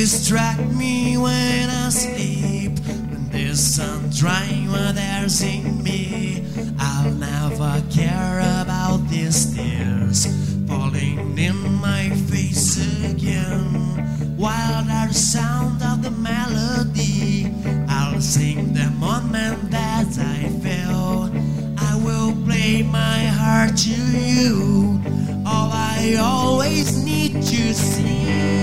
distract me when I sleep. When the sun drying while there's in me, I'll never care about these tears falling in my face again. While there's sound of the melody, I'll sing the moment that I feel. I will play my heart to you. All I always need to see.